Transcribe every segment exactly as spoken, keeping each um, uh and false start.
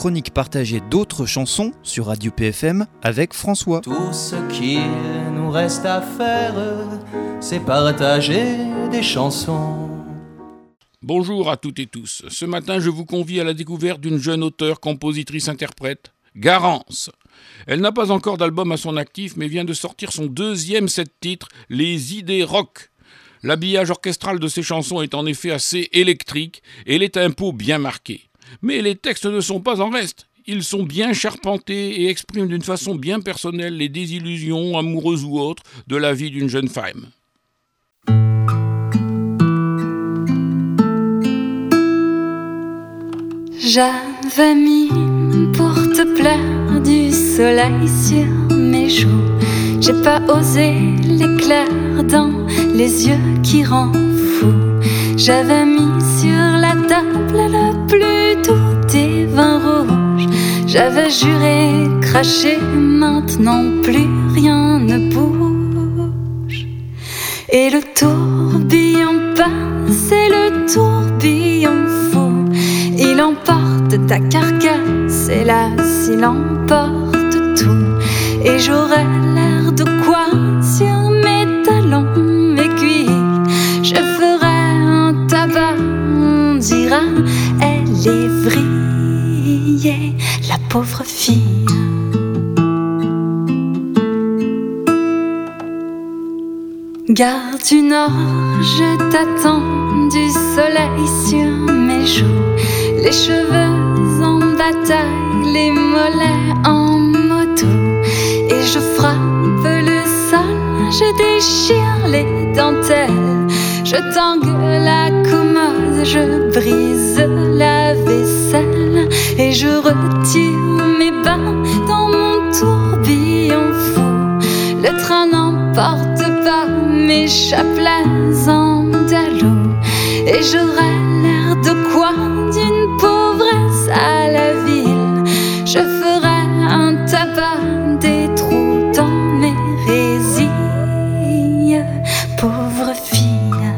chronique partagée d'autres chansons sur Radio P F M avec François. Tout ce qu'il nous reste à faire, c'est partager des chansons. Bonjour à toutes et tous. Ce matin, je vous convie à la découverte d'une jeune auteure, compositrice, interprète, Garance. Elle n'a pas encore d'album à son actif, mais vient de sortir son deuxième sept titres, Les Idées Rock. L'habillage orchestral de ses chansons est en effet assez électrique et les tempos bien marqués. Mais les textes ne sont pas en reste. Ils sont bien charpentés et expriment d'une façon bien personnelle les désillusions, amoureuses ou autres, de la vie d'une jeune femme. J'avais mis pour te plaire du soleil sur mes joues. J'ai pas osé l'éclair dans les yeux qui rend fou. J'avais mis sur la table le plus doux des vins rouges. J'avais juré, craché, maintenant plus rien ne bouge. Et le tourbillon passe et le tourbillon fou. Il emporte ta carcasse et là s'il emporte tout. Et j'aurai l'air de quoi sur mes talons aiguilles. Je ferai un tabac, on dira elle est vrillée, la pauvre fille. Gare du Nord, je t'attends, du soleil sur mes joues. Les cheveux en bataille, les mollets en moto. Et je frappe le sol, je déchire les dentelles. Je tangue la commode, je brise la vaisselle. Et je retire mes bains dans mon tourbillon fou. Le train n'emporte pas mes chapelets andalous. Et j'aurai l'air de quoi d'une pauvresse à la ville. Je ferai un tabac, des trous dans mes résilles, pauvre fille.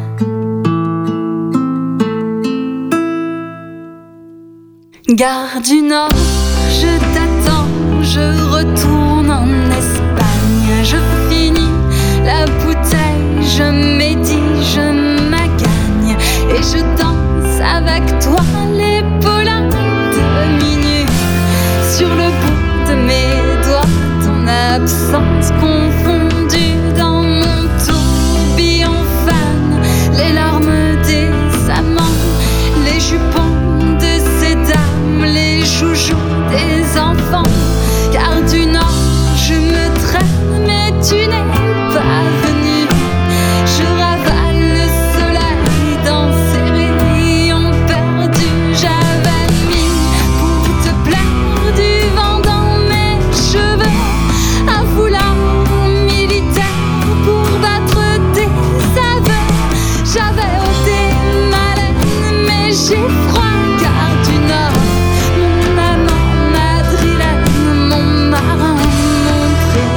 Gare du Nord, je t'attends, je retourne en Espagne. Je finis la bouteille, je médis, je m'agagne. Et je danse avec toi l'épaulade minuit. Sur le bout de mes doigts, ton absence confondue dans mon tourbillon fan. Les larmes des amants, les jupons de ces dames, les joujoux des enfants. Car du Nord, je me traîne, mais tu n'es pas venu. Je ravale le soleil dans ses rayons perdus. J'avais mis pour te plaire du vent dans mes cheveux, un foulard militaire pour battre tes aveux. J'avais ôté ma laine, mais j'ai froid. Car du Nord, mon amant madrilène, mon marin, mon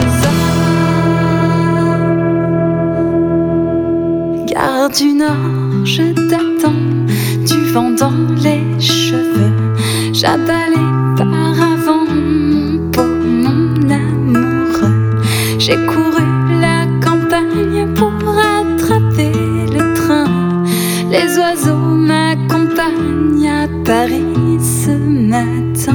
trésor. Gare du Nord, je t'attends, du vent dans les cheveux. J'abats les paravents, mon beau, mon amoureux. J'ai couru la campagne pour attraper le train. Les oiseaux m'accompagnent à Paris ce matin.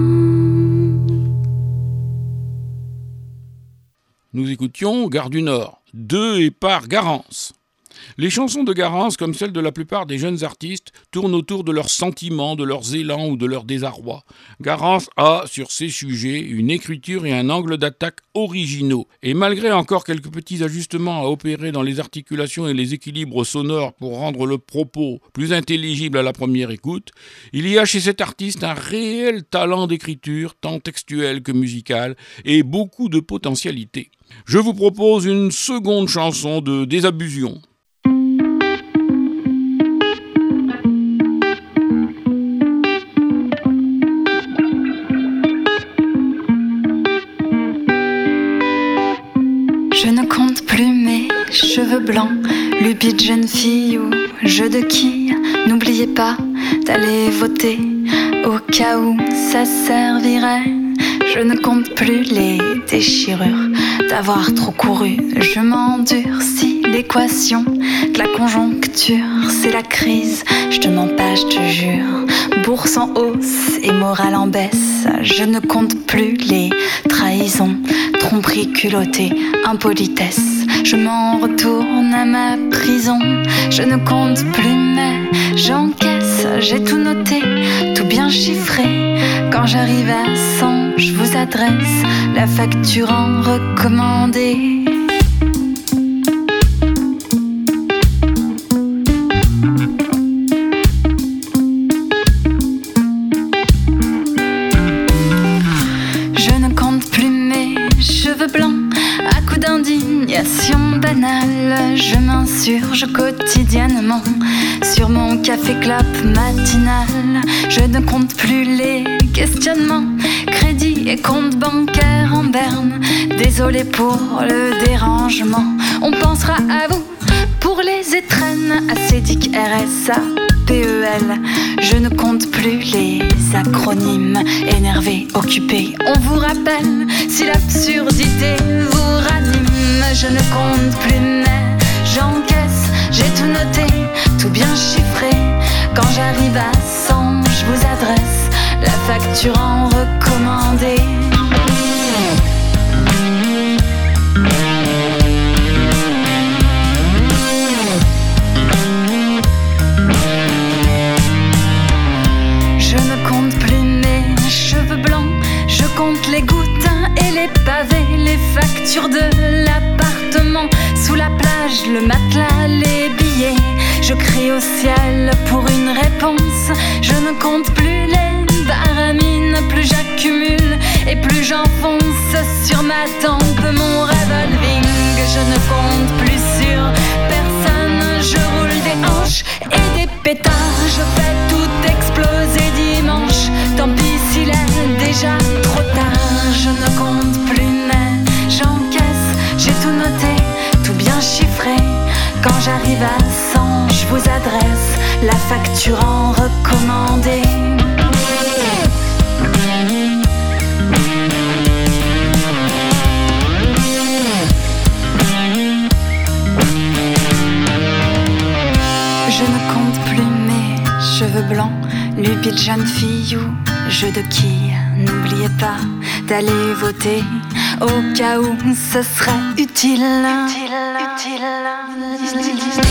Nous écoutions Gare du Nord, de et par Garance. Les chansons de Garance, comme celles de la plupart des jeunes artistes, tournent autour de leurs sentiments, de leurs élans ou de leur désarroi. Garance a, sur ces sujets, une écriture et un angle d'attaque originaux. Et malgré encore quelques petits ajustements à opérer dans les articulations et les équilibres sonores pour rendre le propos plus intelligible à la première écoute, il y a chez cet artiste un réel talent d'écriture, tant textuel que musical, et beaucoup de potentialité. Je vous propose une seconde chanson de Désabussion. Je ne compte plus mes cheveux blancs, lubie de jeune fille ou jeu de quilles. N'oubliez pas d'aller voter Au cas où ça servirait, je ne compte plus les déchirures d'avoir trop couru. Je m'endurcis l'équation que la conjoncture, c'est la crise. Je te mens pas, je te jure. Bourse en hausse et morale en baisse. Je ne compte plus les trahisons, tromperies culottées, impolitesse. Je m'en retourne à ma prison. Je ne compte plus mais j'encaisse. J'ai tout noté, tout bien chiffré. Quand j'arrive à cent, je vous adresse la facture en recommandé. Banale, je m'insurge quotidiennement sur mon café clope matinal. Je ne compte plus les questionnements, crédit et compte bancaire en berne. Désolé pour le dérangement, on pensera à vous pour les étrennes. Acédique, R S A, P E L. Je ne compte plus les acronymes, énervé, occupé. On vous rappelle si l'absurdité vous ranime. Je ne compte plus mais j'encaisse. J'ai tout noté, tout bien chiffré. Quand j'arrive à cent, je vous adresse la facture en recommandé. Je ne compte plus mes cheveux blancs. Je compte les gouttes et les pavés, les factures de l'appartement sous la plage, le matelas, les billets. Je crie au ciel pour une réponse. Je ne compte plus les baramines. Plus j'accumule et plus j'enfonce sur ma tempe mon revolving. Je ne compte plus sur personne. Je roule des hanches et des pétards. Je fais tout exploser dimanche. Tant pis s'il est déjà trop tard. Je ne compte plus mais j'encaisse. J'ai tout noté, tout bien chiffré. Quand j'arrive à cent, je vous adresse la facture en recommandé. Je ne compte plus mes cheveux blancs, lubie de jeune fille ou jeu de quilles. N'oubliez pas d'aller voter au cas où ce serait utile. Utile, utile, utile.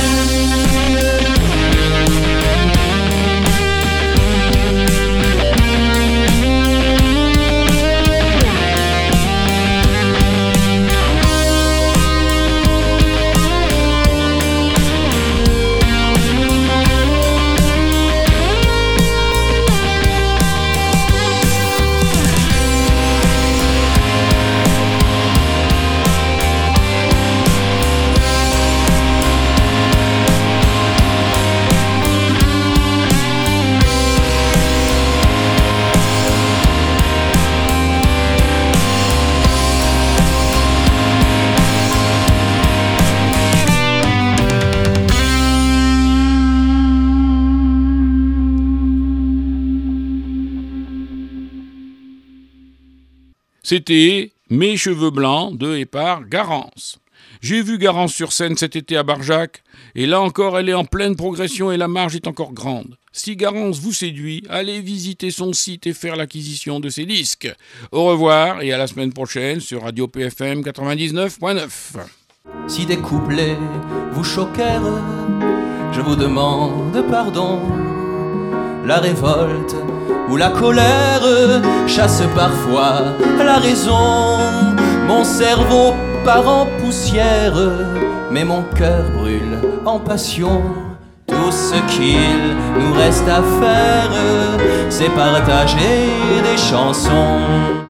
C'était Mes cheveux blancs de et par Garance. J'ai vu Garance sur scène cet été à Barjac, et là encore elle est en pleine progression et la marge est encore grande. Si Garance vous séduit, allez visiter son site et faire l'acquisition de ses disques. Au revoir et à la semaine prochaine sur Radio P F M quatre-vingt-dix-neuf point neuf. Si des couplets vous choquèrent, je vous demande pardon. La révolte ou la colère chasse parfois la raison. Mon cerveau part en poussière, mais mon cœur brûle en passion. Tout ce qu'il nous reste à faire, c'est partager des chansons.